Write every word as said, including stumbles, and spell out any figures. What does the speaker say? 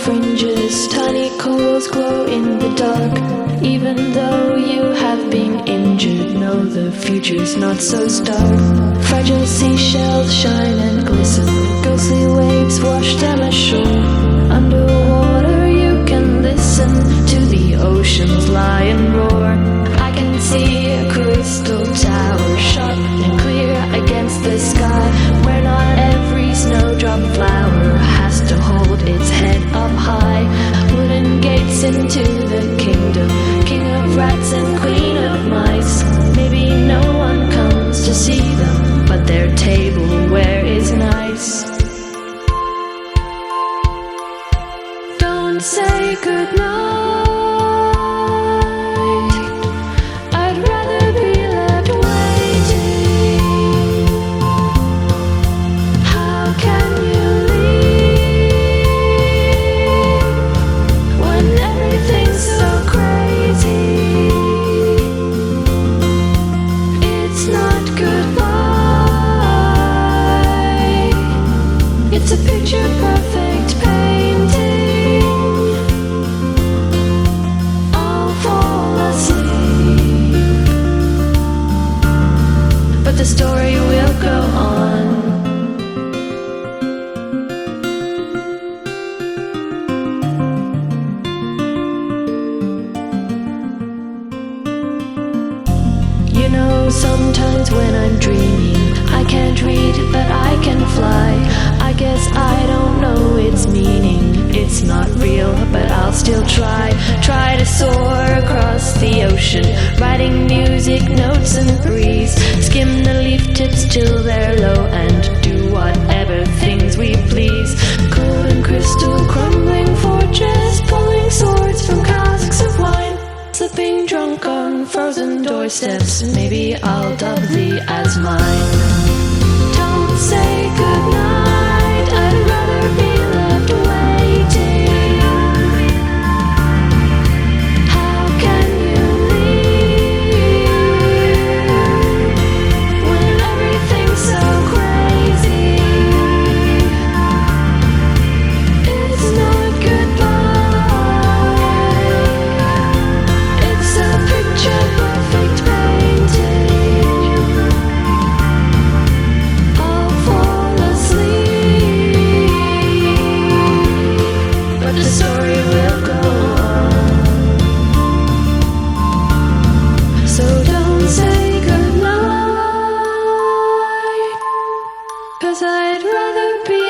fringes, tiny corals glow in the dark. Even though you have been injured, know the future's not so stark. Fragile seashells shine and glisten, ghostly waves wash them ashore. Underwater you can listen to the ocean's lion roar. I can see a crystal tower, sharp and clear against the sky, where not every snowdrop flower has to hold its head up high. Wooden gates into the kingdom, king of rats and queen of mice. Maybe no one comes to see them, but their tableware is nice. Don't say goodnight, I'd rather be left waiting. How can you leave when everything's so crazy? It's not goodbye, it's a picture perfect painting. I'll fall asleep, but the story will go on. You know, sometimes when I'm dreaming, I can't read, but I can fly. I guess I don't know its meaning. It's not real, but I'll still try. Try to soar across the ocean, writing music notes and breeze. Skim the leaf tips till they're low and do whatever things we please. Gold and crystal, crumbling fortress, pulling swords from casks of wine. Slipping drunk on frozen doorsteps, maybe I'll dub thee as mine. Don't say goodnight, I'd rather be left waiting. How can you leave when everything's so crazy? It's not goodbye, it's a picture perfect painting. I'll fall asleep, but the story will go on. So don't say goodnight, 'cause I'd rather be